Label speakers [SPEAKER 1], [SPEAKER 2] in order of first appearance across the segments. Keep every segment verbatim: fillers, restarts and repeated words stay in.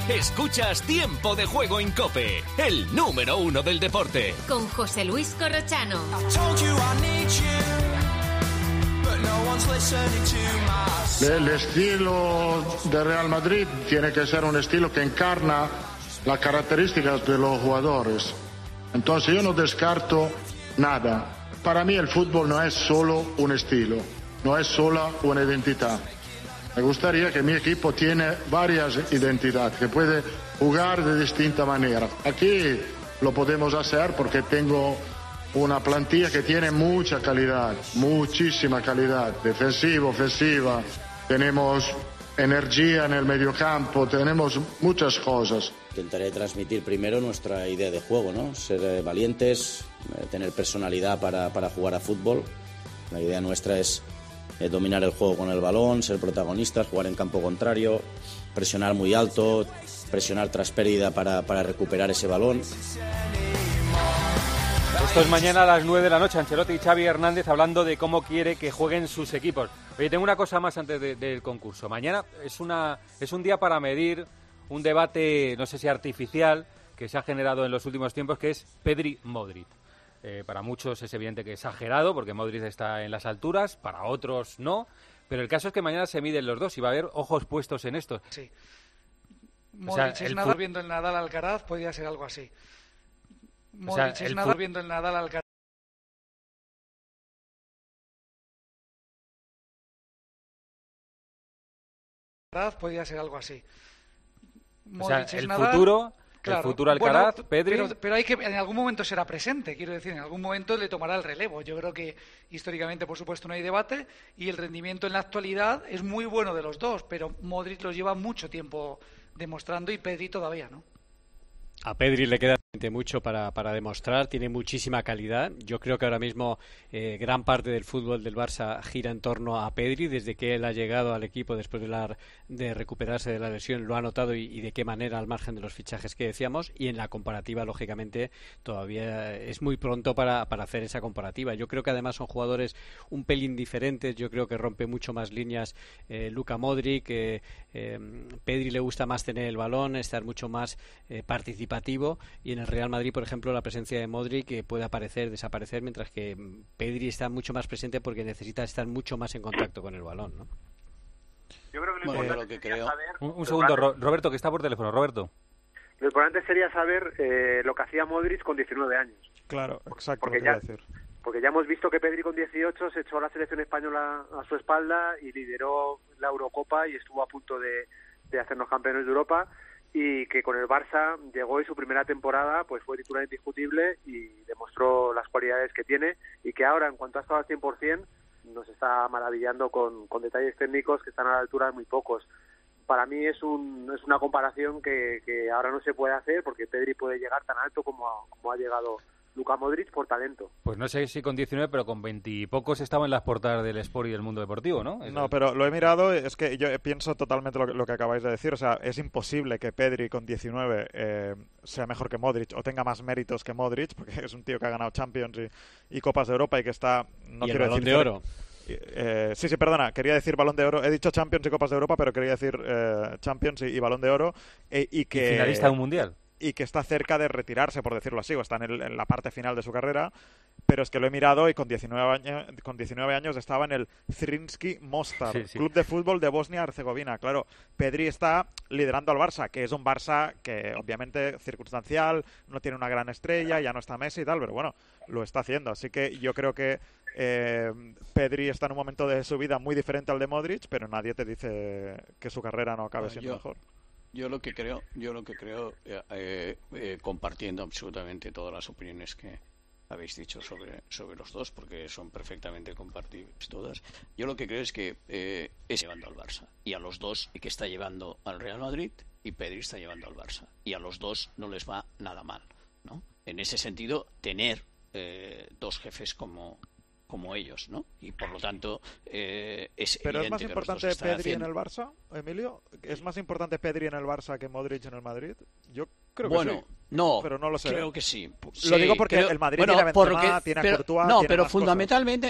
[SPEAKER 1] Escuchas Tiempo de Juego en COPE, el número uno del deporte.
[SPEAKER 2] Con José Luis Corrochano.
[SPEAKER 3] El estilo de Real Madrid tiene que ser un estilo que encarna las características de los jugadores. Entonces yo no descarto nada. Para mí el fútbol no es solo un estilo, no es solo una identidad. Me gustaría que mi equipo tiene varias identidades, que puede jugar de distinta manera. Aquí lo podemos hacer porque tengo una plantilla que tiene mucha calidad, muchísima calidad, defensiva, ofensiva. Tenemos energía en el mediocampo, tenemos muchas cosas.
[SPEAKER 4] Intentaré transmitir primero nuestra idea de juego, ¿no? Ser eh, valientes, eh, tener personalidad para, para jugar a fútbol. La idea nuestra es eh, dominar el juego con el balón, ser protagonistas, jugar en campo contrario, presionar muy alto, presionar tras pérdida para, para recuperar ese balón.
[SPEAKER 5] Esto es mañana a las nueve de la noche. Ancelotti y Xavi Hernández hablando de cómo quiere que jueguen sus equipos. Oye, tengo una cosa más antes de, del concurso. Mañana es, una, es un día para medir un debate, no sé si artificial, que se ha generado en los últimos tiempos, que es Pedri-Modric. Eh, para muchos es evidente que exagerado, porque Modric está en las alturas, para otros no. Pero el caso es que mañana se miden los dos y va a haber ojos puestos en esto.
[SPEAKER 6] Sí. Modric
[SPEAKER 5] O sea,
[SPEAKER 6] es
[SPEAKER 5] el
[SPEAKER 6] Nadal
[SPEAKER 5] fu-
[SPEAKER 6] viendo el Nadal Alcaraz, podría ser algo así.
[SPEAKER 5] O sea,
[SPEAKER 6] Modric es
[SPEAKER 5] el
[SPEAKER 6] Nadal
[SPEAKER 5] fu-
[SPEAKER 6] viendo el Nadal Alcaraz. Podría ser algo así.
[SPEAKER 5] O sea,
[SPEAKER 6] Modric es
[SPEAKER 5] el
[SPEAKER 6] Nadal,
[SPEAKER 5] futuro,
[SPEAKER 6] claro.
[SPEAKER 5] el futuro Alcaraz,
[SPEAKER 6] Bueno,
[SPEAKER 5] Pedri...
[SPEAKER 6] Pero, pero hay que, en algún momento será presente, quiero decir, en algún momento le tomará el relevo. Yo creo que históricamente, por supuesto, no hay debate y el rendimiento en la actualidad es muy bueno de los dos, pero Modric los lleva mucho tiempo demostrando y Pedri todavía, ¿no?
[SPEAKER 7] A Pedri le queda mucho para, para demostrar, tiene muchísima calidad. Yo creo que ahora mismo eh, gran parte del fútbol del Barça gira en torno a Pedri. Desde que él ha llegado al equipo después de, la, de recuperarse de la lesión lo ha notado y, y de qué manera, al margen de los fichajes que decíamos. Y en la comparativa, lógicamente, todavía es muy pronto para, para hacer esa comparativa. Yo creo que además son jugadores un pelín diferentes. Yo creo que rompe mucho más líneas eh, Luka Modric. Eh, eh, Pedri le gusta más tener el balón, estar mucho más eh, participativo, y en el Real Madrid, por ejemplo, la presencia de Modric eh, puede aparecer, desaparecer, mientras que Pedri está mucho más presente porque necesita estar mucho más en contacto con el balón, ¿no?
[SPEAKER 8] Yo creo que lo
[SPEAKER 4] Bueno,
[SPEAKER 8] importante
[SPEAKER 4] lo que
[SPEAKER 8] sería
[SPEAKER 4] creo...
[SPEAKER 8] saber...
[SPEAKER 5] Un, un segundo, Ro- Roberto, que está por teléfono. Roberto.
[SPEAKER 8] Lo importante sería saber eh, lo que hacía Modric con diecinueve años.
[SPEAKER 9] Claro, exacto,
[SPEAKER 8] Porque
[SPEAKER 9] lo que
[SPEAKER 8] ya-
[SPEAKER 9] iba a decir.
[SPEAKER 8] Porque ya hemos visto que Pedri con dieciocho se echó a la selección española a su espalda y lideró la Eurocopa y estuvo a punto de, de hacernos campeones de Europa, y que con el Barça llegó y su primera temporada pues fue titular indiscutible y demostró las cualidades que tiene, y que ahora, en cuanto ha estado al cien por ciento, nos está maravillando con, con detalles técnicos que están a la altura de muy pocos. Para mí es un es una comparación que, que ahora no se puede hacer, porque Pedri puede llegar tan alto como ha, como ha llegado Luka Modric por talento.
[SPEAKER 5] Pues no sé si con diecinueve, pero con veinte y pocos estaba en las portadas del Sport y del Mundo Deportivo, ¿no?
[SPEAKER 9] No, pero lo he mirado, es que yo pienso totalmente lo que, lo que acabáis de decir. O sea, es imposible que Pedri con diecinueve eh, sea mejor que Modric o tenga más méritos que Modric, porque es un tío que ha ganado Champions y, y Copas de Europa y que está... No
[SPEAKER 7] y el
[SPEAKER 9] quiero
[SPEAKER 7] Balón
[SPEAKER 9] decir
[SPEAKER 7] de Oro.
[SPEAKER 9] Eh, sí, sí, perdona, quería decir Balón de Oro. He dicho Champions y Copas de Europa, pero quería decir eh, Champions y, y Balón de Oro. Eh, y que...
[SPEAKER 5] Y finalista de un mundial.
[SPEAKER 9] Y que está cerca de retirarse, por decirlo así, o está en, el, en la parte final de su carrera, pero es que lo he mirado y con diecinueve años, con diecinueve años estaba en el Zrinjski Mostar,
[SPEAKER 5] Sí, sí.
[SPEAKER 9] club de fútbol de Bosnia-Herzegovina. Claro, Pedri está liderando al Barça, que es un Barça que obviamente circunstancial, no tiene una gran estrella, ya no está Messi y tal, pero bueno, lo está haciendo. Así que yo creo que eh, Pedri está en un momento de su vida muy diferente al de Modric, pero nadie te dice que su carrera no acabe
[SPEAKER 4] Bueno,
[SPEAKER 9] siendo
[SPEAKER 4] yo-
[SPEAKER 9] mejor.
[SPEAKER 4] Yo lo que creo, yo lo que creo, eh, eh, eh, compartiendo absolutamente todas las opiniones que habéis dicho sobre, sobre los dos, porque son perfectamente compartibles todas, yo lo que creo es que eh, es llevando al Barça, y a los dos, y que está llevando al Real Madrid, y Pedri está llevando al Barça, y a los dos no les va nada mal, ¿no? En ese sentido, tener eh, dos jefes como como ellos, ¿no? Y por lo tanto eh, es
[SPEAKER 9] Pero es
[SPEAKER 4] evidente
[SPEAKER 9] más
[SPEAKER 4] que los
[SPEAKER 9] importante
[SPEAKER 4] dos están
[SPEAKER 9] Pedri
[SPEAKER 4] haciendo.
[SPEAKER 9] en el Barça, Emilio. ¿Es más importante Pedri en el Barça que Modric en el Madrid? Yo creo
[SPEAKER 4] Bueno,
[SPEAKER 9] que sí.
[SPEAKER 4] no,
[SPEAKER 9] pero no lo sé.
[SPEAKER 4] creo que sí.
[SPEAKER 9] Lo
[SPEAKER 4] Sí,
[SPEAKER 9] digo porque
[SPEAKER 4] creo-
[SPEAKER 9] el Madrid
[SPEAKER 4] bueno,
[SPEAKER 9] tiene a
[SPEAKER 4] por
[SPEAKER 9] Benzema,
[SPEAKER 4] lo que-
[SPEAKER 9] tiene a
[SPEAKER 4] pero-
[SPEAKER 9] Courtois,
[SPEAKER 4] no,
[SPEAKER 9] tiene
[SPEAKER 4] pero
[SPEAKER 9] más
[SPEAKER 4] fundamentalmente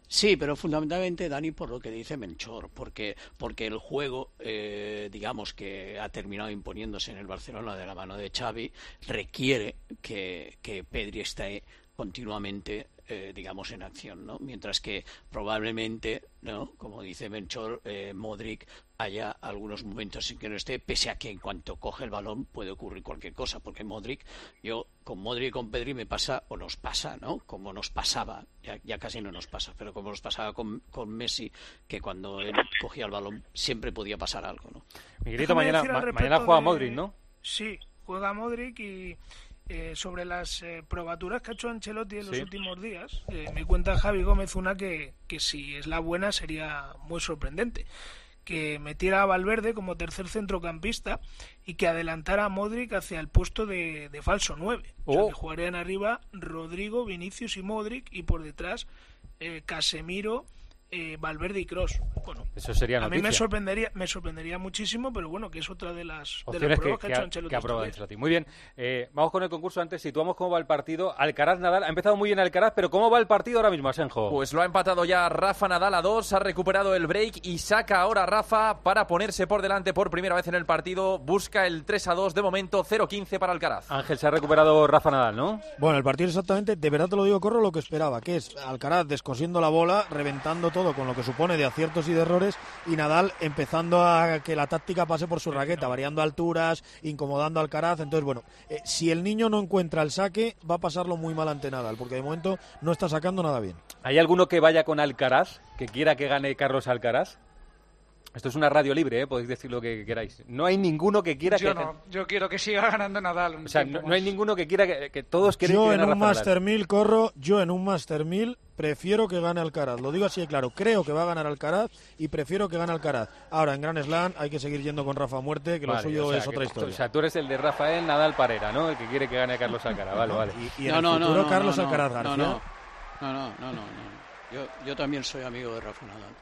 [SPEAKER 4] Sí, pero fundamentalmente, Dani, por lo que dice Melchor, porque porque el juego, eh, digamos, que ha terminado imponiéndose en el Barcelona de la mano de Xavi, requiere que, que Pedri esté continuamente, eh, digamos, en acción, ¿no? Mientras que probablemente, ¿no?, como dice Melchor, eh, Modric haya algunos momentos en que no esté, pese a que en cuanto coge el balón puede ocurrir cualquier cosa, porque Modric, yo con Modric y con Pedri me pasa, o nos pasa, ¿no?, como nos pasaba, ya, ya casi no nos pasa, pero como nos pasaba con, con Messi, que cuando él cogía el balón siempre podía pasar algo, ¿no?
[SPEAKER 5] Miguelito, mañana, ma mañana juega
[SPEAKER 10] de...
[SPEAKER 5] Modric, ¿no?
[SPEAKER 10] Sí, juega Modric y... Eh, sobre las eh, probaturas que ha hecho Ancelotti en los sí. últimos días, eh, me cuenta Javi Gómez una que, que si es la buena sería muy sorprendente, que metiera a Valverde como tercer centrocampista y que adelantara a Modric hacia el puesto de, de falso nueve, oh. o sea, que jugarían arriba Rodrigo, Vinicius y Modric, y por detrás eh, Casemiro, Eh, Valverde y Kroos. Bueno,
[SPEAKER 5] eso sería
[SPEAKER 10] a
[SPEAKER 5] noticia.
[SPEAKER 10] mí me sorprendería, me sorprendería muchísimo, pero bueno, que es otra de las, de
[SPEAKER 5] las
[SPEAKER 10] pruebas
[SPEAKER 5] que,
[SPEAKER 10] que, que ha hecho Ancelotti.
[SPEAKER 5] Que ha Ancelotti. Muy bien, eh, vamos con el concurso. Antes situamos cómo va el partido. Alcaraz-Nadal, ha empezado muy bien Alcaraz, pero ¿cómo va el partido ahora mismo, Asenjo?
[SPEAKER 11] Pues lo ha empatado ya Rafa Nadal a dos, ha recuperado el break y saca ahora Rafa para ponerse por delante por primera vez en el partido. Busca el tres a dos de momento, cero quince para Alcaraz.
[SPEAKER 5] Ángel, se ha recuperado Rafa Nadal, ¿no?
[SPEAKER 12] Bueno, el partido exactamente, de verdad te lo digo, Corro, lo que esperaba, que es Alcaraz descosiendo la bola, reventando todo con lo que supone de aciertos y de errores, y Nadal empezando a que la táctica pase por su raqueta, variando alturas, incomodando a Alcaraz. Entonces, bueno, eh, si el niño no encuentra el saque, va a pasarlo muy mal ante Nadal, porque de momento no está sacando nada bien.
[SPEAKER 5] ¿Hay alguno que vaya con Alcaraz, que quiera que gane Carlos Alcaraz? Esto es una radio libre, ¿eh? Podéis decir lo que queráis. No hay ninguno que quiera
[SPEAKER 6] yo
[SPEAKER 5] que...
[SPEAKER 6] No, yo quiero que siga ganando Nadal.
[SPEAKER 5] O sea, no, no hay ninguno que quiera que, que todos quieren
[SPEAKER 12] yo
[SPEAKER 5] que
[SPEAKER 12] en
[SPEAKER 5] gane
[SPEAKER 12] un
[SPEAKER 5] Rafa
[SPEAKER 12] Master mil, Corro, yo en un Master mil prefiero que gane Alcaraz. Lo digo así de claro, creo que va a ganar Alcaraz y prefiero que gane Alcaraz. Ahora, en Grand Slam hay que seguir yendo con Rafa a muerte, que vale, lo suyo o sea, es otra
[SPEAKER 5] que,
[SPEAKER 12] historia.
[SPEAKER 5] O sea, tú eres el de Rafael Nadal Parera, ¿no? El que quiere que gane Carlos Alcaraz. Vale, vale.
[SPEAKER 12] Y, y en no, el futuro no, no, Carlos
[SPEAKER 4] no, no,
[SPEAKER 12] Alcaraz García.
[SPEAKER 4] No, no, no, no, no, no. Yo, yo también soy amigo de Rafa Nadal.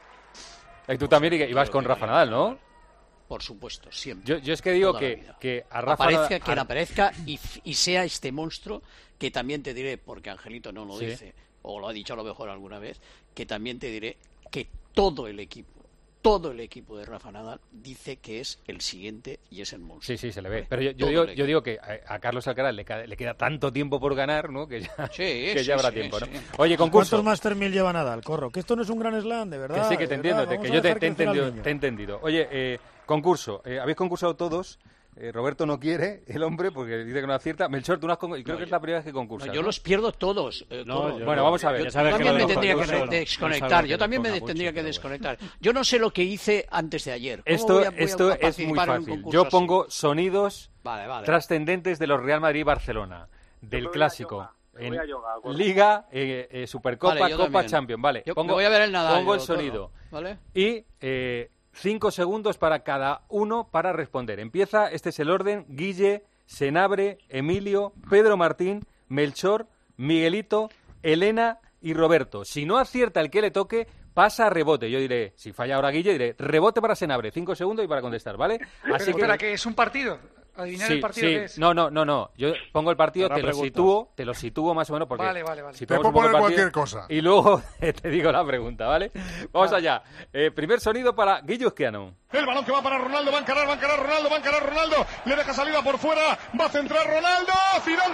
[SPEAKER 5] Y tú también y vas con Rafa Nadal, ¿no?
[SPEAKER 4] Por supuesto, siempre.
[SPEAKER 5] Yo, yo es que digo que, que a Rafa
[SPEAKER 4] aparezca
[SPEAKER 5] Nadal...
[SPEAKER 4] quien aparezca y, y sea este monstruo, que también te diré, porque Angelito no lo ¿Sí? dice, o lo ha dicho a lo mejor alguna vez, que también te diré que todo el equipo, todo el equipo de Rafa Nadal dice que es el siguiente y es el monstruo.
[SPEAKER 5] Sí, sí, se le ve. Pero yo, yo, digo, yo digo que a, a Carlos Alcaraz le, le queda tanto tiempo por ganar, ¿no? Que ya,
[SPEAKER 4] sí,
[SPEAKER 5] que
[SPEAKER 4] sí,
[SPEAKER 5] ya habrá
[SPEAKER 4] sí,
[SPEAKER 5] tiempo,
[SPEAKER 4] sí.
[SPEAKER 5] ¿no? Oye, concurso.
[SPEAKER 12] ¿Cuántos Master mil lleva Nadal, Corro? Que esto no es un Grand Slam, de verdad.
[SPEAKER 5] Que sí, que te entiendo,
[SPEAKER 12] verdad,
[SPEAKER 5] que yo te, te, he entendido, te he entendido. Oye, eh, concurso. Eh, habéis concursado todos. Eh, Roberto no quiere, el hombre, porque dice que no acierta. Melchor, tú no has con... creo no, que es la primera vez que concursas.
[SPEAKER 4] No, yo
[SPEAKER 5] ¿no?
[SPEAKER 4] los pierdo todos. Eh,
[SPEAKER 5] no, yo, bueno, vamos a ver.
[SPEAKER 4] Yo, yo también me tendría que no, desconectar. Yo también me tendría que desconectar. Yo no sé lo que hice antes de ayer.
[SPEAKER 5] Esto,
[SPEAKER 4] voy a, voy
[SPEAKER 5] esto
[SPEAKER 4] a
[SPEAKER 5] es muy fácil. Yo pongo así? sonidos
[SPEAKER 4] vale, vale.
[SPEAKER 5] trascendentes de los Real Madrid y Barcelona, del clásico. En
[SPEAKER 8] yoga,
[SPEAKER 5] Liga, eh, eh, Supercopa,
[SPEAKER 4] vale,
[SPEAKER 5] Copa,
[SPEAKER 4] también.
[SPEAKER 5] Champions. Vale,
[SPEAKER 4] yo
[SPEAKER 5] pongo,
[SPEAKER 4] voy a ver el Nadal,
[SPEAKER 5] pongo el
[SPEAKER 4] yo,
[SPEAKER 5] sonido.
[SPEAKER 4] ¿Vale?
[SPEAKER 5] Y eh, cinco segundos para cada uno para responder. Empieza, este es el orden: Guille, Senabre, Emilio, Pedro Martín, Melchor, Miguelito, Elena y Roberto. Si no acierta el que le toque, pasa a rebote. Yo diré, si falla ahora Guille, diré rebote para Senabre, cinco segundos y para contestar, ¿vale?
[SPEAKER 6] Así Pero, que... espera, que es un partido. Adivinar
[SPEAKER 5] sí,
[SPEAKER 6] el partido
[SPEAKER 5] sí.
[SPEAKER 6] que es.
[SPEAKER 5] No, no, no, no. Yo pongo el partido, Ahora te lo preguntas. sitúo, te lo sitúo más o menos porque...
[SPEAKER 6] Vale, vale, vale.
[SPEAKER 13] Te puedo poner cualquier cosa.
[SPEAKER 5] Y luego te digo la pregunta, ¿vale? Vamos ah. allá. Eh, primer sonido para Guillo Esquiano.
[SPEAKER 13] El balón que va para Ronaldo, va a encarar, va a encarar Ronaldo, va a encarar Ronaldo. Le deja salida por fuera, va a centrar Ronaldo. Zidane,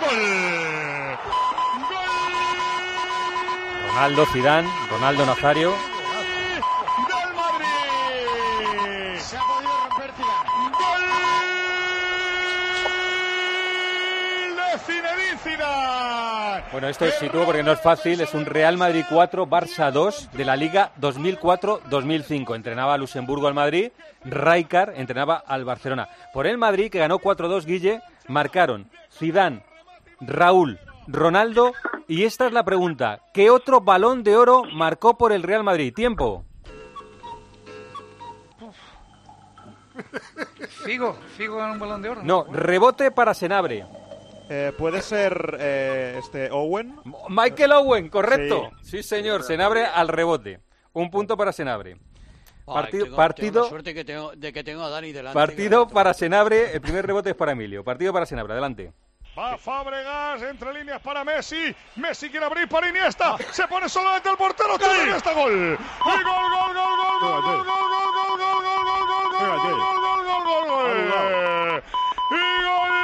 [SPEAKER 13] gol. ¡Gol!
[SPEAKER 5] Ronaldo, Zidane, Ronaldo Nazario.
[SPEAKER 13] ¡Del Madrid!
[SPEAKER 14] Se ha podido romper Zidane.
[SPEAKER 13] Zinedine Zidane.
[SPEAKER 5] Bueno, esto es sitúo porque no es fácil. Es un Real Madrid cuatro, Barça dos de la Liga dos mil cuatro dos mil cinco. Entrenaba a Luxemburgo al Madrid, Rijkaard entrenaba al Barcelona. Por el Madrid, que ganó cuatro dos, Guille, marcaron Zidane, Raúl, Ronaldo. Y esta es la pregunta: ¿qué otro Balón de Oro marcó por el Real Madrid? Tiempo.
[SPEAKER 6] Figo, Figo ganó un Balón de Oro.
[SPEAKER 5] No, rebote para Senabre.
[SPEAKER 9] Eh, ¿Puede ser eh, este Owen?
[SPEAKER 5] Michael Owen, correcto. Sí, sí señor,
[SPEAKER 9] sí,
[SPEAKER 5] Senabre al rebote. Un punto para Senabre. Partido,
[SPEAKER 4] Ay, tengo,
[SPEAKER 5] partido,
[SPEAKER 4] tengo la suerte que tengo, de que tengo a Dani delante.
[SPEAKER 5] Partido para Senabre, el primer rebote es para Emilio. Partido para Senabre, adelante.
[SPEAKER 13] Va Fábregas, entre líneas para Messi. Messi quiere abrir para Iniesta. Se pone solamente el portero. ¡Gol! Iniesta, gol. Y gol, gol, gol, gol, gol, gol, gol, gol, gol, gol, gol, gol, gol, gol, gol, gol, gol. Y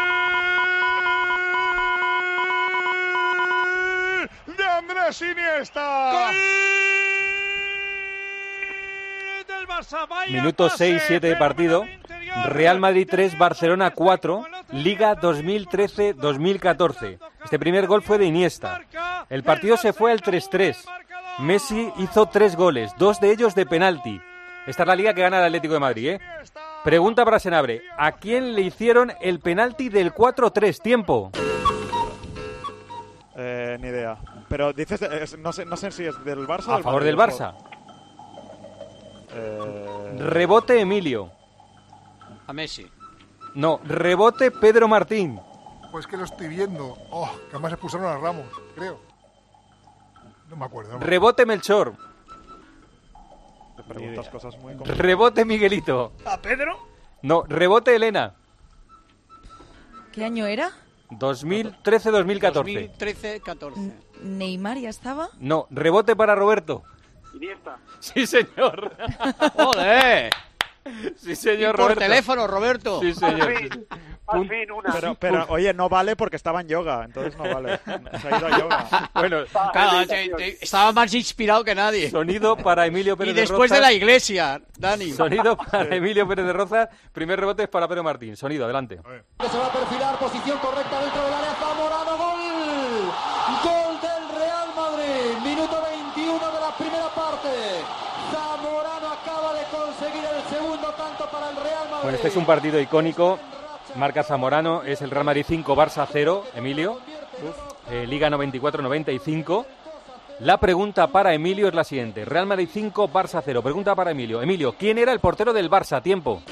[SPEAKER 13] gol de Andrés Iniesta.
[SPEAKER 5] Minuto seis siete de partido. Real Madrid tres, Barcelona cuatro, Liga dos mil trece dos mil catorce. Este primer gol fue de Iniesta. El partido se fue al tres tres. Messi hizo tres goles, dos de ellos de penalti. Esta es la liga que gana el Atlético de Madrid, ¿eh? Pregunta para Senabre. ¿A quién le hicieron el penalti del cuatro tres? Tiempo.
[SPEAKER 9] Eh, ni idea. Pero dices, eh, no sé, no sé si es del Barça o
[SPEAKER 5] A
[SPEAKER 9] del
[SPEAKER 5] favor
[SPEAKER 9] Madrid,
[SPEAKER 5] del Barça.
[SPEAKER 9] Eh...
[SPEAKER 5] Rebote Emilio.
[SPEAKER 4] A Messi.
[SPEAKER 5] No, rebote Pedro Martín.
[SPEAKER 14] Pues que lo estoy viendo. Oh, que además expulsaron a Ramos, creo. No me acuerdo. No me
[SPEAKER 5] Rebote Melchor.
[SPEAKER 9] Te preguntas cosas muy
[SPEAKER 5] Rebote Miguelito.
[SPEAKER 10] ¿A Pedro?
[SPEAKER 5] No, rebote Elena.
[SPEAKER 15] ¿Qué año era?
[SPEAKER 5] dos mil trece dos mil catorce.
[SPEAKER 4] dos mil trece catorce.
[SPEAKER 15] ¿Neymar ya estaba?
[SPEAKER 5] No, rebote para Roberto.
[SPEAKER 8] Iniesta.
[SPEAKER 5] Sí, señor.
[SPEAKER 4] ¡Joder!
[SPEAKER 5] Sí, señor,
[SPEAKER 4] y por
[SPEAKER 5] Roberto.
[SPEAKER 4] teléfono, Roberto.
[SPEAKER 5] Sí, señor.
[SPEAKER 8] Al fin, al fin una.
[SPEAKER 9] Pero, pero oye, no vale porque estaba en yoga, entonces no vale. Se ha ido a yoga.
[SPEAKER 5] Bueno,
[SPEAKER 4] claro, te, te, estaba más inspirado que nadie.
[SPEAKER 5] Sonido para Emilio Pérez
[SPEAKER 4] y
[SPEAKER 5] de
[SPEAKER 4] después
[SPEAKER 5] Rozas.
[SPEAKER 4] de la iglesia, Dani.
[SPEAKER 5] Sonido para Emilio Pérez de Rozas. Primer rebote es para Pedro Martín. Sonido, adelante.
[SPEAKER 16] Se va a perfilar, posición correcta dentro del área. Zamorano, gol. Gol del Real Madrid. Minuto veintiuno de la primera parte. Zamorano acaba de conseguir el segundo tanto para el Real Madrid.
[SPEAKER 5] Bueno, este es un partido icónico. Marca Zamorano, es el Real Madrid cinco, Barça cero, Emilio. Eh, Liga noventa y cuatro noventa y cinco. La pregunta para Emilio es la siguiente. Real Madrid cinco, Barça cero. Pregunta para Emilio. Emilio, ¿quién era el portero del Barça? Tiempo.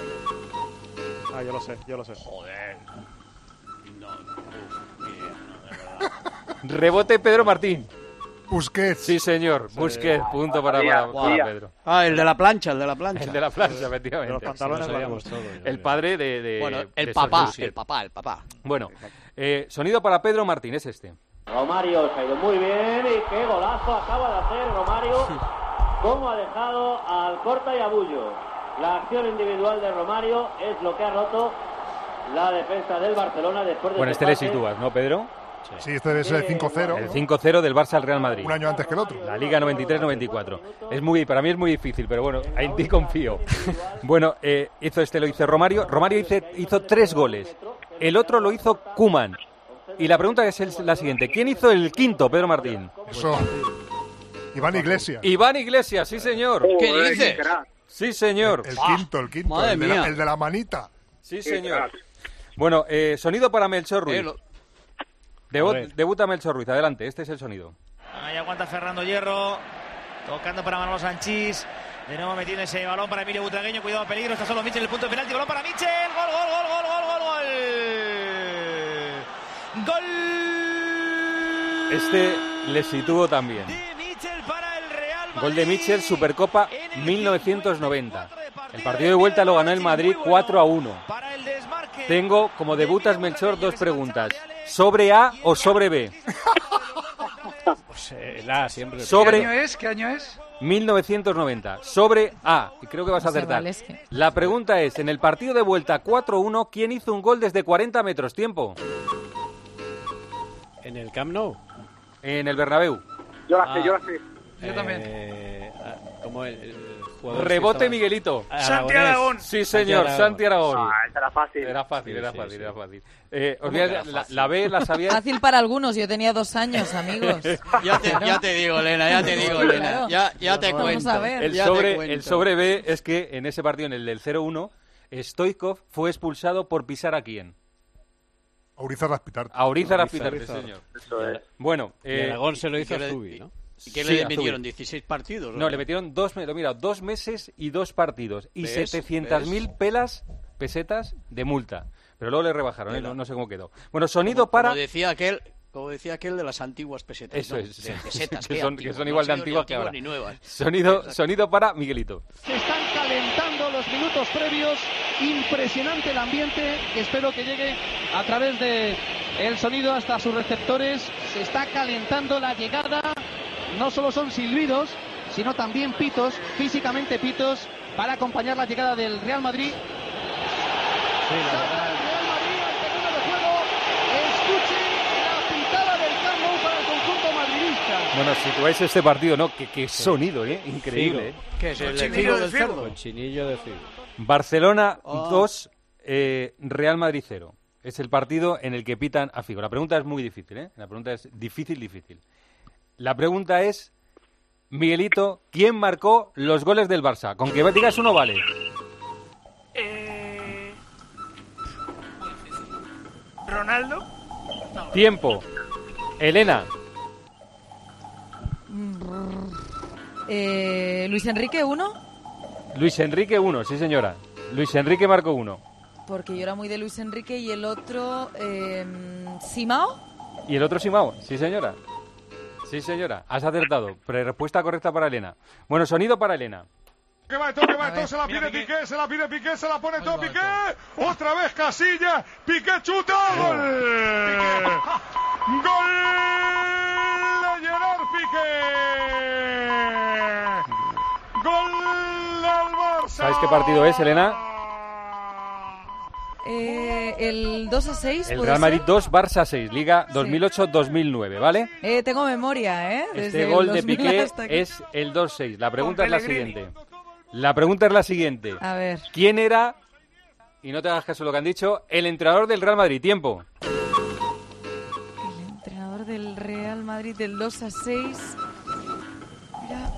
[SPEAKER 9] Ah, yo lo sé, yo lo sé.
[SPEAKER 4] Joder. No, no, no, no, de verdad.
[SPEAKER 5] Rebote Pedro Martín.
[SPEAKER 14] Busquets.
[SPEAKER 5] Sí, señor. Busquets, punto para, para, para Pedro.
[SPEAKER 4] Ah, el de la plancha, el de la plancha.
[SPEAKER 5] El de la plancha, efectivamente.
[SPEAKER 9] De los pantalones
[SPEAKER 5] Sí,
[SPEAKER 9] largos.
[SPEAKER 5] todos, el padre de... de
[SPEAKER 4] bueno, el
[SPEAKER 5] de
[SPEAKER 4] papá,
[SPEAKER 5] Busquets.
[SPEAKER 4] el papá, el papá.
[SPEAKER 5] Bueno, eh, sonido para Pedro Martín, es este.
[SPEAKER 17] Romario se ha ido muy bien y qué golazo acaba de hacer Romario. Cómo ha dejado al Corta y a Bullo. La acción individual de Romario es lo que ha roto la defensa del Barcelona después de...
[SPEAKER 5] Bueno, este le sitúas, ¿no, Pedro?
[SPEAKER 14] Sí, este es el cinco cero.
[SPEAKER 5] El cinco cero del Barça al Real Madrid.
[SPEAKER 14] Un año antes que el otro.
[SPEAKER 5] La Liga noventa y tres noventa y cuatro. Es muy, para mí es muy difícil, pero bueno, en ti confío. Bueno, eh, hizo este, lo hizo Romario. Romario hizo, hizo tres goles. El otro lo hizo Koeman. Y la pregunta es el, la siguiente. ¿Quién hizo el quinto, Pedro Martín?
[SPEAKER 14] Eso. Iván Iglesias.
[SPEAKER 5] Iván Iglesias, sí, señor.
[SPEAKER 4] ¿Qué dices?
[SPEAKER 5] Sí, señor.
[SPEAKER 14] El, el quinto, el quinto.
[SPEAKER 4] Madre
[SPEAKER 14] el, de
[SPEAKER 4] mía.
[SPEAKER 14] la, el de la manita.
[SPEAKER 5] Sí, señor. Bueno, eh, sonido para Melchor Ruiz.
[SPEAKER 4] Eh, lo-
[SPEAKER 5] Debu- debuta Melchor Ruiz, adelante, este es el sonido.
[SPEAKER 18] Ahí aguanta Fernando Hierro, tocando para Manolo Sanchís, de nuevo metiendo ese balón para Emilio Butragueño, cuidado peligro, está solo Michel, el punto de penalti, balón para Michel, gol, gol, gol, gol, gol, gol, gol. Gol.
[SPEAKER 5] Este le sitúo también.
[SPEAKER 18] De Michel para el Real Madrid.
[SPEAKER 5] Gol de Michel, Supercopa mil novecientos noventa. El partido de vuelta lo ganó el Madrid cuatro a uno. Tengo, como debutas Melchor, dos preguntas. ¿Sobre A o sobre B?
[SPEAKER 7] Pues eh, la siempre.
[SPEAKER 5] Sobre-
[SPEAKER 6] ¿Qué año es? ¿Qué año es?
[SPEAKER 5] mil novecientos noventa. Sobre A. Y creo que vas a
[SPEAKER 15] No se
[SPEAKER 5] acertar.
[SPEAKER 15] vale, es que-
[SPEAKER 5] La pregunta es, en el partido de vuelta cuatro a uno, ¿quién hizo un gol desde cuarenta metros? Tiempo.
[SPEAKER 7] En el Camp Nou.
[SPEAKER 5] En el Bernabéu.
[SPEAKER 8] Yo la sé, yo la sé.
[SPEAKER 6] Yo también.
[SPEAKER 7] Eh, ah, como el, el jugador
[SPEAKER 5] Rebote
[SPEAKER 7] que estaba-
[SPEAKER 5] Miguelito.
[SPEAKER 10] Santi Aragón.
[SPEAKER 5] Sí, señor, Santi Aragón.
[SPEAKER 8] Ah, esa era fácil.
[SPEAKER 5] Era fácil,
[SPEAKER 7] Sí,
[SPEAKER 5] era
[SPEAKER 7] sí,
[SPEAKER 5] fácil,
[SPEAKER 7] sí.
[SPEAKER 5] era fácil. Eh, os
[SPEAKER 7] ¿Cómo
[SPEAKER 5] voy a-
[SPEAKER 7] que era
[SPEAKER 5] la,
[SPEAKER 7] fácil?
[SPEAKER 5] la B la sabías.
[SPEAKER 15] Fácil para algunos, yo tenía dos años, amigos.
[SPEAKER 4] Ya te, ya te digo, Elena, ya te digo, Elena.
[SPEAKER 15] Claro.
[SPEAKER 4] Ya, ya te
[SPEAKER 15] Vamos
[SPEAKER 4] cuento.
[SPEAKER 15] a ver.
[SPEAKER 5] El
[SPEAKER 4] Ya te
[SPEAKER 5] sobre,
[SPEAKER 4] cuento.
[SPEAKER 5] el sobre B es que en ese partido, en el del cero uno, Stoichkov fue expulsado por pisar a quién.
[SPEAKER 14] A Urizar Raspitarte.
[SPEAKER 5] A Urizar
[SPEAKER 7] Urizar,
[SPEAKER 5] Raspitarte,
[SPEAKER 7] Urizar.
[SPEAKER 5] señor.
[SPEAKER 8] Eso es.
[SPEAKER 5] Bueno,
[SPEAKER 7] Y
[SPEAKER 5] eh,
[SPEAKER 7] Aragón se lo hizo
[SPEAKER 4] ¿y
[SPEAKER 7] a
[SPEAKER 4] qué le-
[SPEAKER 7] Zubi, ¿no?
[SPEAKER 4] ¿Y qué
[SPEAKER 5] Sí,
[SPEAKER 4] le
[SPEAKER 5] a
[SPEAKER 4] metieron?
[SPEAKER 5] Zubi.
[SPEAKER 4] ¿dieciséis partidos?
[SPEAKER 5] no, le metieron dos, me- mira, dos meses y dos partidos. Y
[SPEAKER 4] ¿Ves?
[SPEAKER 5] setecientas mil
[SPEAKER 4] ¿Ves?
[SPEAKER 5] pelas, pesetas de multa. Pero luego le rebajaron, ¿eh?
[SPEAKER 4] Tela.
[SPEAKER 5] no, no sé cómo quedó. Bueno, sonido
[SPEAKER 4] Como-
[SPEAKER 5] para...
[SPEAKER 4] Como decía aquel, como decía aquel de las antiguas pesetas.
[SPEAKER 5] Eso
[SPEAKER 4] ¿no?
[SPEAKER 5] es,
[SPEAKER 4] De pesetas,
[SPEAKER 5] que
[SPEAKER 4] qué
[SPEAKER 5] son- que
[SPEAKER 4] antiguas,
[SPEAKER 5] son
[SPEAKER 4] no
[SPEAKER 5] igual de
[SPEAKER 4] han sido ni
[SPEAKER 5] antiguas que ahora.
[SPEAKER 4] ni nuevas.
[SPEAKER 5] Sonido,
[SPEAKER 4] Exacto.
[SPEAKER 5] sonido para Miguelito.
[SPEAKER 19] Se están calentando los minutos previos impresionante el ambiente, que espero que llegue a través de el sonido hasta sus receptores. Se está calentando la llegada, no solo son silbidos, sino también pitos, físicamente pitos, para acompañar la llegada del Real Madrid.
[SPEAKER 5] Sí, la verdad.
[SPEAKER 19] El Real Madrid al terreno de juego. Escuchen la pitada del Camp Nou para el conjunto madridista.
[SPEAKER 5] Bueno, si tú ves este partido, ¿no? Qué, qué sonido, ¿eh? Increíble. ¿eh?
[SPEAKER 4] ¿Qué es el
[SPEAKER 10] Cochinillo
[SPEAKER 4] figo del
[SPEAKER 10] de figo.
[SPEAKER 4] cerdo?
[SPEAKER 7] Cochinillo de figo.
[SPEAKER 5] Barcelona
[SPEAKER 4] Oh.
[SPEAKER 5] dos, eh, Real Madrid cero. Es el partido en el que pitan a Figo. La pregunta es muy difícil, ¿eh? La pregunta es difícil, difícil. La pregunta es, Miguelito, ¿quién marcó los goles del Barça? Con que digas uno vale.
[SPEAKER 10] Eh... Ronaldo.
[SPEAKER 5] Tiempo. Elena.
[SPEAKER 15] Eh, Luis Enrique, uno.
[SPEAKER 5] Luis Enrique uno, sí señora. Luis Enrique marcó uno.
[SPEAKER 15] Porque yo era muy de Luis Enrique y el otro, eh, Simao.
[SPEAKER 5] ¿Y el otro Simao? Sí señora. Sí señora. Has acertado. Pre- respuesta correcta para Elena. Bueno, sonido para Elena.
[SPEAKER 13] Que va esto, que va esto, se la pide Piqué, se la pide Piqué, se la pone todo Piqué. Otra vez Casilla, Piqué chuta, gol. Gol de Gerard Piqué. Gol del Barça.
[SPEAKER 5] ¿Sabes qué partido es, Elena?
[SPEAKER 15] Eh, el dos a seis.
[SPEAKER 5] El
[SPEAKER 15] ¿puede
[SPEAKER 5] Real Madrid
[SPEAKER 15] ser?
[SPEAKER 5] dos, Barça seis. Liga dos mil ocho dos mil nueve, ¿vale?
[SPEAKER 15] Eh, tengo memoria, ¿eh?
[SPEAKER 5] Este
[SPEAKER 15] Desde el
[SPEAKER 5] gol de
[SPEAKER 15] dos mil
[SPEAKER 5] Piqué
[SPEAKER 15] hasta aquí.
[SPEAKER 5] es el dos seis. La pregunta es
[SPEAKER 10] Con
[SPEAKER 5] la
[SPEAKER 10] Pellegrini.
[SPEAKER 5] siguiente. La pregunta es la siguiente.
[SPEAKER 15] A ver.
[SPEAKER 5] ¿Quién era, y no te hagas caso de lo que han dicho, el entrenador del Real Madrid? Tiempo.
[SPEAKER 15] El entrenador del Real Madrid del dos a seis. Era...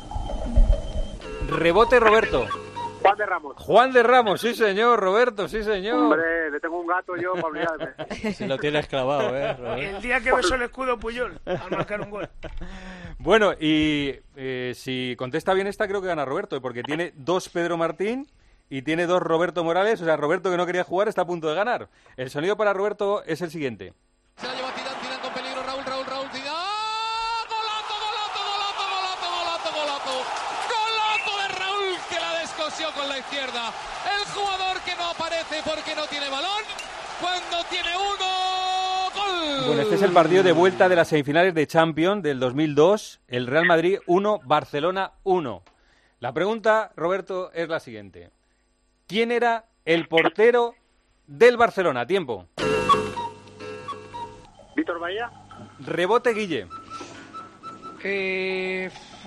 [SPEAKER 5] Rebote, Roberto.
[SPEAKER 8] Juan de Ramos.
[SPEAKER 5] Juan de Ramos, sí señor, Roberto, sí señor.
[SPEAKER 8] Hombre, le tengo un gato yo para olvidarme.
[SPEAKER 7] Se lo tienes clavado, ¿eh, Roberto?
[SPEAKER 10] El día que besó el escudo Puyol al marcar un gol.
[SPEAKER 5] Bueno, y eh, si contesta bien esta, creo que gana Roberto, porque tiene dos Pedro Martín y tiene dos Roberto Morales. O sea, Roberto, que no quería jugar, está a punto de ganar. El sonido para Roberto es el siguiente.
[SPEAKER 20] Se la lleva Zidane, Zidane con peligro, Raúl, Raúl, Raúl, Zidane. ¡Golazo, golazo, golazo, golazo, golazo, golazo! ¡Golazo de Raúl, que la descosió con la izquierda! El jugador que no aparece porque no tiene balón, cuando tiene uno, ¡gol!
[SPEAKER 5] Bueno, este es el partido de vuelta de las semifinales de Champions del dos mil dos. El Real Madrid uno, Barcelona uno. La pregunta, Roberto, es la siguiente. ¿Quién era el portero del Barcelona? Tiempo.
[SPEAKER 8] Víctor Bahía.
[SPEAKER 5] Rebote, Guille.
[SPEAKER 6] Eh,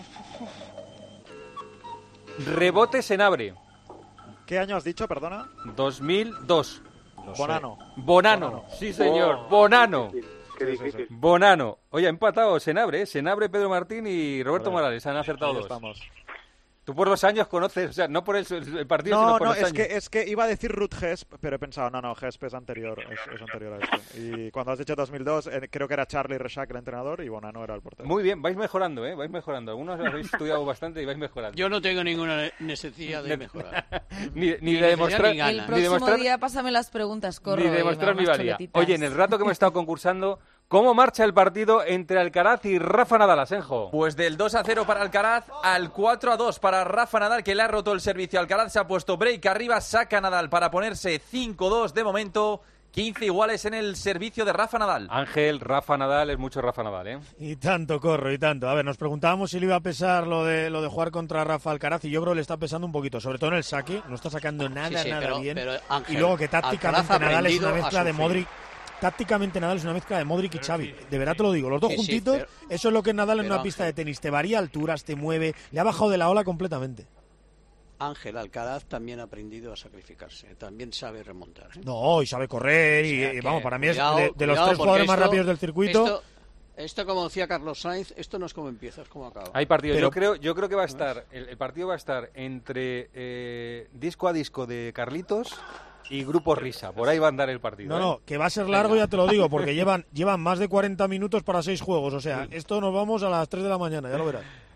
[SPEAKER 5] Rebote, Senabre.
[SPEAKER 9] ¿Qué año has dicho, perdona?
[SPEAKER 5] dos mil dos.
[SPEAKER 9] Bonano.
[SPEAKER 5] Bonano.
[SPEAKER 9] Bonano.
[SPEAKER 5] Sí, señor.
[SPEAKER 8] Oh,
[SPEAKER 5] Bonano.
[SPEAKER 8] Qué difícil.
[SPEAKER 5] Bonano. Oye, ha empatado Senabre, ¿eh? Senabre, Pedro Martín y Roberto
[SPEAKER 9] Vale.
[SPEAKER 5] Morales. Han acertado
[SPEAKER 9] Ahí
[SPEAKER 5] dos.
[SPEAKER 9] estamos.
[SPEAKER 5] Tú por los años conoces, o sea, no por el, el partido,
[SPEAKER 9] No,
[SPEAKER 5] sino por
[SPEAKER 9] no,
[SPEAKER 5] los
[SPEAKER 9] es
[SPEAKER 5] años.
[SPEAKER 9] que, es que iba a decir Ruth Hesp, pero he pensado, no, no, Hesp es anterior, es, es anterior a esto. Y cuando has dicho dos mil dos, eh, creo que era Charlie Rexach el entrenador y Bonano era el portero.
[SPEAKER 5] Muy bien, vais mejorando, ¿eh? Vais mejorando. Algunos lo habéis estudiado bastante y vais mejorando.
[SPEAKER 4] Yo no tengo ninguna necesidad de mejorar.
[SPEAKER 5] ni, ni,
[SPEAKER 4] Ni
[SPEAKER 5] de demostrar,
[SPEAKER 4] necesidad ni
[SPEAKER 15] El
[SPEAKER 4] ganas.
[SPEAKER 5] ni
[SPEAKER 15] próximo
[SPEAKER 5] demostrar,
[SPEAKER 15] día pásame las preguntas, corro.
[SPEAKER 5] ni
[SPEAKER 15] y me
[SPEAKER 5] demostrar
[SPEAKER 15] hago
[SPEAKER 5] mi
[SPEAKER 15] unas
[SPEAKER 5] valía.
[SPEAKER 15] chuletitas.
[SPEAKER 5] Oye, en el rato que hemos estado concursando, ¿cómo marcha el partido entre Alcaraz y Rafa Nadal, Asenjo?
[SPEAKER 11] Pues del dos a cero para Alcaraz al cuatro a dos para Rafa Nadal, que le ha roto el servicio. Alcaraz se ha puesto break arriba, saca Nadal para ponerse cinco dos de momento. quince iguales en el servicio de Rafa Nadal.
[SPEAKER 5] Ángel, Rafa Nadal, es mucho Rafa Nadal, ¿eh?
[SPEAKER 12] Y tanto, Corro, y tanto. A ver, nos preguntábamos si le iba a pesar lo de lo de jugar contra Rafa Alcaraz y yo creo que le está pesando un poquito, sobre todo en el saque. No está sacando nada,
[SPEAKER 4] Sí, sí,
[SPEAKER 12] nada
[SPEAKER 4] pero-
[SPEAKER 12] bien.
[SPEAKER 4] pero, Ángel,
[SPEAKER 12] y luego que tácticamente
[SPEAKER 4] Alcaraz ha
[SPEAKER 12] Nadal es una
[SPEAKER 4] aprendido a
[SPEAKER 12] mezcla de
[SPEAKER 4] sufrir.
[SPEAKER 12] Modric. Tácticamente Nadal es una mezcla de Modric y Xavi. De verdad te lo digo, los dos
[SPEAKER 4] Sí, sí,
[SPEAKER 12] juntitos,
[SPEAKER 4] pero-
[SPEAKER 12] eso es lo que es Nadal en
[SPEAKER 4] pero,
[SPEAKER 12] una pista de
[SPEAKER 4] Ángel.
[SPEAKER 12] tenis. Te varía alturas, te mueve, le ha bajado de la ola completamente.
[SPEAKER 4] Ángel Alcaraz también ha aprendido a sacrificarse, también sabe remontar. ¿eh?
[SPEAKER 12] No, y sabe correr, y,
[SPEAKER 4] O sea
[SPEAKER 12] y
[SPEAKER 4] que
[SPEAKER 12] vamos, para mí
[SPEAKER 4] cuidado,
[SPEAKER 12] es de, de los
[SPEAKER 4] cuidado,
[SPEAKER 12] tres
[SPEAKER 4] porque
[SPEAKER 12] jugadores más
[SPEAKER 4] esto-
[SPEAKER 12] rápidos del circuito.
[SPEAKER 4] Esto, esto, como decía Carlos Sainz, esto no es como empieza, es como acaba.
[SPEAKER 5] Hay partido.
[SPEAKER 12] Pero-
[SPEAKER 5] Yo creo, yo creo que va a estar, el, el partido va a estar entre eh, disco a disco de Carlitos y Grupo Risa. Por ahí va a andar el partido.
[SPEAKER 12] No,
[SPEAKER 5] ¿eh?
[SPEAKER 12] no, que va a ser largo, ya te lo digo, porque llevan, llevan más de cuarenta minutos para seis juegos. O sea, esto nos vamos a las tres de la mañana, ya lo verás.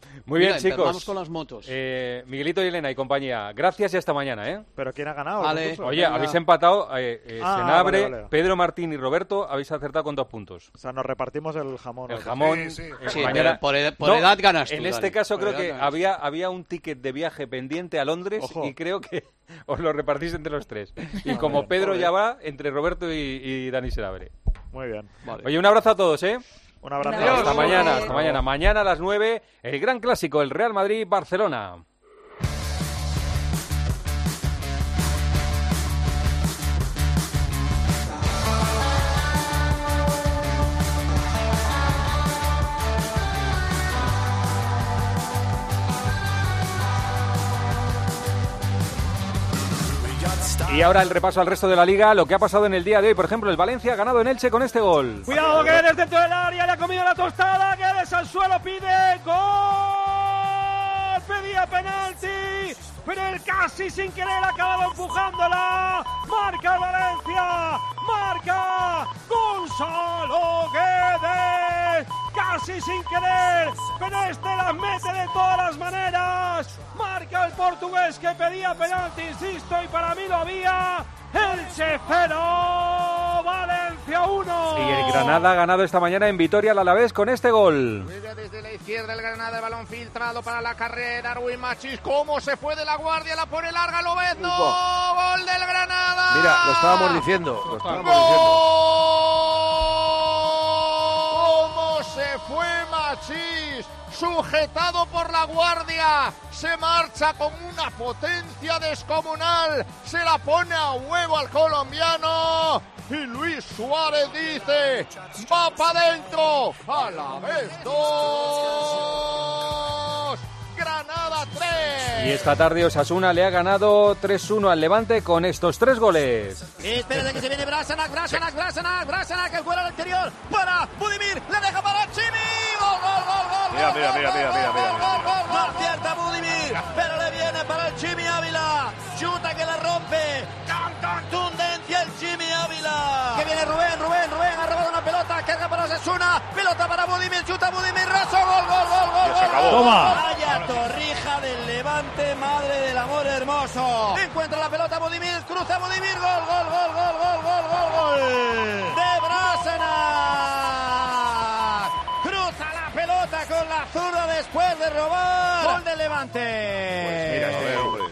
[SPEAKER 5] Muy bien,
[SPEAKER 4] Mira,
[SPEAKER 5] chicos.
[SPEAKER 4] Vamos con las motos.
[SPEAKER 5] Eh, Miguelito y Elena y compañía, gracias y hasta mañana, ¿eh?
[SPEAKER 9] ¿Pero quién ha ganado?
[SPEAKER 4] Vale.
[SPEAKER 5] Oye, habéis empatado, eh, eh,
[SPEAKER 9] Ah,
[SPEAKER 5] Senabre,
[SPEAKER 9] vale, vale.
[SPEAKER 5] Pedro Martín y Roberto, habéis acertado con dos puntos.
[SPEAKER 9] O sea, nos repartimos el jamón.
[SPEAKER 5] El
[SPEAKER 9] ¿no?
[SPEAKER 5] jamón.
[SPEAKER 9] Sí, sí.
[SPEAKER 5] eh,
[SPEAKER 4] Sí,
[SPEAKER 5] mañana...
[SPEAKER 4] pero por ed- por
[SPEAKER 5] No,
[SPEAKER 4] edad ganas tú,
[SPEAKER 5] En este
[SPEAKER 4] Dani,
[SPEAKER 5] caso
[SPEAKER 4] por
[SPEAKER 5] creo
[SPEAKER 4] edad
[SPEAKER 5] que
[SPEAKER 4] ganas.
[SPEAKER 5] había, había un ticket de viaje pendiente a Londres
[SPEAKER 9] Ojo.
[SPEAKER 5] y creo que os lo repartís entre los tres. Y como Pedro ya va, entre Roberto y, y Dani Senabre.
[SPEAKER 9] Muy bien.
[SPEAKER 4] Vale.
[SPEAKER 5] Oye, un abrazo a todos, ¿eh?
[SPEAKER 9] Un abrazo.
[SPEAKER 5] Hasta
[SPEAKER 9] Adiós.
[SPEAKER 5] mañana, hasta mañana. Mañana a las nueve, el gran clásico, el Real Madrid-Barcelona. Y ahora el repaso al resto de la liga, lo que ha pasado en el día de hoy. Por ejemplo, el Valencia ha ganado en Elche con este gol.
[SPEAKER 21] Cuidado que desde dentro del área le ha comido la tostada, que desde al suelo pide gol. Pedía penalti, pero él casi sin querer ha acabado empujándola. Marca el Valencia, marca Gonzalo Guedes. Casi sin querer, pero este las mete de todas las maneras. Marca el portugués que pedía penalti, insisto, y para mí lo había. Elche cero, Valencia uno.
[SPEAKER 5] Y el Granada ha ganado esta mañana en Vitoria al Alavés con este gol.
[SPEAKER 22] Desde la izquierda el Granada, el balón filtrado para la carrera. Darwin Machís, cómo se fue de la guardia, la pone larga, lo ves, no, gol del Granada.
[SPEAKER 23] Mira, lo estábamos diciendo. Lo estábamos
[SPEAKER 22] ¡Gol!
[SPEAKER 23] diciendo.
[SPEAKER 22] ¡Cómo se fue Machís! Sujetado por la guardia, se marcha con una potencia descomunal, se la pone a huevo al colombiano y Luis Suárez dice, va para adentro, a la vez dos, Granada tres.
[SPEAKER 5] Y esta tarde Osasuna le ha ganado tres uno al Levante con estos tres goles.
[SPEAKER 22] Espérate que se viene Brasanac, Brasanac, Brasanac, Brasanac, el fuera al exterior, para Budimir, le deja para Chimi, gol, gol, gol, gol.
[SPEAKER 23] Mira, mira, mira, mira, mira, mira.
[SPEAKER 22] No acierta Budimir, pero le viene para el Chimi Ávila. Chuta que la rompe. Con contundencia el Chimi Ávila. Que viene Rubén, Rubén, Rubén. Ha robado una pelota. Carga para Osasuna. Pelota para Budimir. Chuta Budimir. Raso. Gol, gol, gol, gol.
[SPEAKER 23] Se acabó.
[SPEAKER 22] Toma. Vaya torrija del Levante. Madre del amor hermoso. Encuentra la pelota Budimir. Cruza Budimir. Gol, gol, gol, gol, gol, gol, gol, gol. De Brasanac. Cruza la pelota con la zurda después de robar. Gol del Levante.
[SPEAKER 23] Pues mira, a ver, hombre.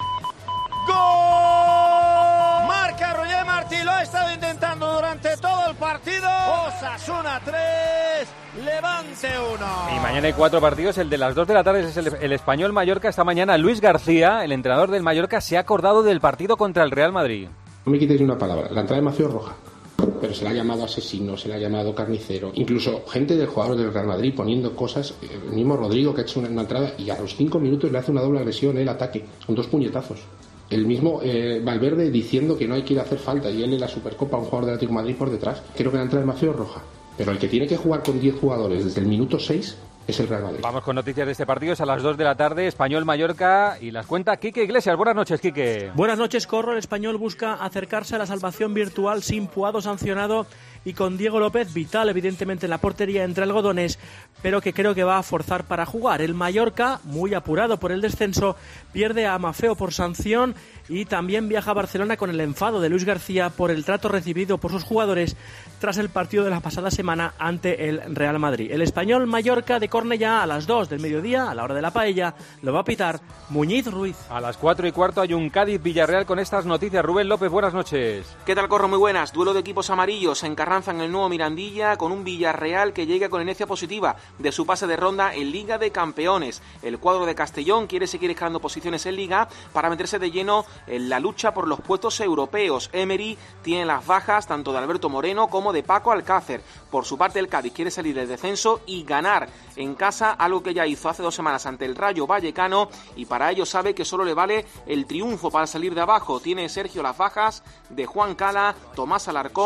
[SPEAKER 22] ¡Gol! Marca Roger Martí, lo ha estado intentando durante todo el partido. Osasuna tres, Levante uno.
[SPEAKER 5] Y mañana hay cuatro partidos, el de las dos de la tarde es el, el Español Mallorca. Esta mañana Luis García, el entrenador del Mallorca, se ha acordado del partido contra el Real Madrid.
[SPEAKER 24] No me quitéis una palabra, la entrada de Maceo es roja. Pero se le ha llamado asesino, se le ha llamado carnicero. Incluso gente del jugador del Real Madrid poniendo cosas. El mismo Rodrigo que ha hecho una, una entrada y a los cinco minutos le hace una doble agresión en el ataque. Son dos puñetazos. El mismo eh, Valverde diciendo que no hay que ir a hacer falta y él en la Supercopa, un jugador del Atlético de Madrid por detrás. Creo que la entrada de Maceo es roja. Pero el que tiene que jugar con diez jugadores desde el minuto seis es el Real Madrid.
[SPEAKER 5] Vamos con noticias de este partido, es a las dos de la tarde, Español Mallorca, y las cuenta Quique Iglesias. Buenas noches, Quique.
[SPEAKER 25] Buenas noches, Corro. El Español busca acercarse a la salvación virtual sin Puado sancionado y con Diego López vital, evidentemente, en la portería entre algodones, pero que creo que va a forzar para jugar. El Mallorca, muy apurado por el descenso, pierde a Mafeo por sanción y también viaja a Barcelona con el enfado de Luis García por el trato recibido por sus jugadores tras el partido de la pasada semana ante el Real Madrid. El Español Mallorca de Cornellá a las dos del mediodía, a la hora de la paella, lo va a pitar Muñiz Ruiz.
[SPEAKER 5] A las cuatro y cuarto hay un Cádiz-Villarreal con estas noticias. Rubén López, buenas noches.
[SPEAKER 26] ¿Qué tal, Corro? Muy buenas. Duelo de equipos amarillos en Carranza, en el nuevo Mirandilla, con un Villarreal que llega con inercia positiva de su pase de ronda en Liga de Campeones. El cuadro de Castellón quiere seguir escalando posiciones en Liga para meterse de lleno en la lucha por los puestos europeos. Emery tiene las bajas tanto de Alberto Moreno como de Paco Alcácer. Por su parte, el Cádiz quiere salir del descenso y ganar en casa, algo que ya hizo hace dos semanas ante el Rayo Vallecano, y para ello sabe que solo le vale el triunfo para salir de abajo. Tiene Sergio las bajas de Juan Cala, Tomás Alarcón,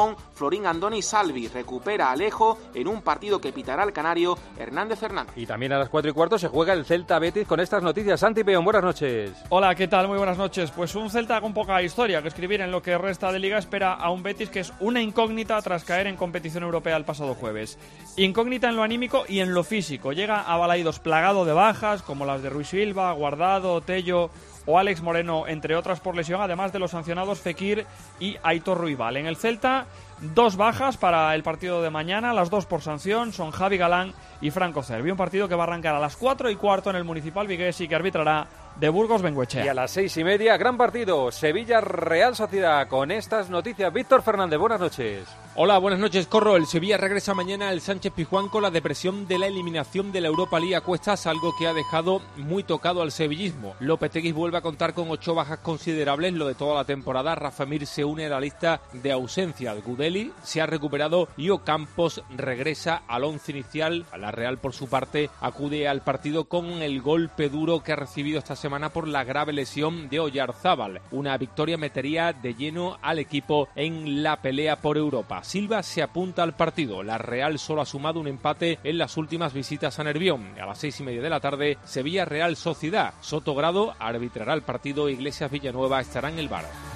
[SPEAKER 26] Florín Andoni Salvi. Recupera a Alejo en un partido que pitará el canario Hernández Fernández.
[SPEAKER 5] Y también a las cuatro y cuarto se juega el Celta Betis con estas noticias. Santi Peón, buenas noches.
[SPEAKER 1] Hola, ¿qué tal? Muy buenas noches. Pues un Celta con poca historia que escribir en lo que resta de Liga. Espera a un Betis que es una incógnita tras caer en competición europea el pasado jueves. Incógnita en lo anímico y en lo físico. Llega a Balaídos plagado de bajas, como las de Ruiz Silva, Guardado, Tello o Alex Moreno, entre otras por lesión, además de los sancionados Fekir y Aitor Ruibal. En el Celta, dos bajas para el partido de mañana, las dos por sanción, son Javi Galán y Franco Cervi. Un partido que va a arrancar a las cuatro y cuarto en el Municipal Vigués y que arbitrará de Burgos Bengoechea.
[SPEAKER 5] Y a las seis y media, gran partido, Sevilla-Real Sociedad. Con estas noticias, Víctor Fernández, buenas noches.
[SPEAKER 2] Hola, buenas noches, Corro. El Sevilla regresa mañana al Sánchez Pizjuán con la depresión de la eliminación de la Europa League a cuestas, algo que ha dejado muy tocado al sevillismo. Lopetegui vuelve a contar con ocho bajas considerables, lo de toda la temporada. Rafa Mir se une a la lista de ausencia. Gudeli se ha recuperado y Ocampos regresa al once inicial. La Real, por su parte, acude al partido con el golpe duro que ha recibido esta semana por la grave lesión de Oyarzábal. Una victoria metería de lleno al equipo en la pelea por Europa. Silva se apunta al partido. La Real solo ha sumado un empate en las últimas visitas a Nervión. A las seis y media de la tarde, Sevilla Real Sociedad. Soto Grado arbitrará el partido. Iglesias Villanueva estará en el V A R.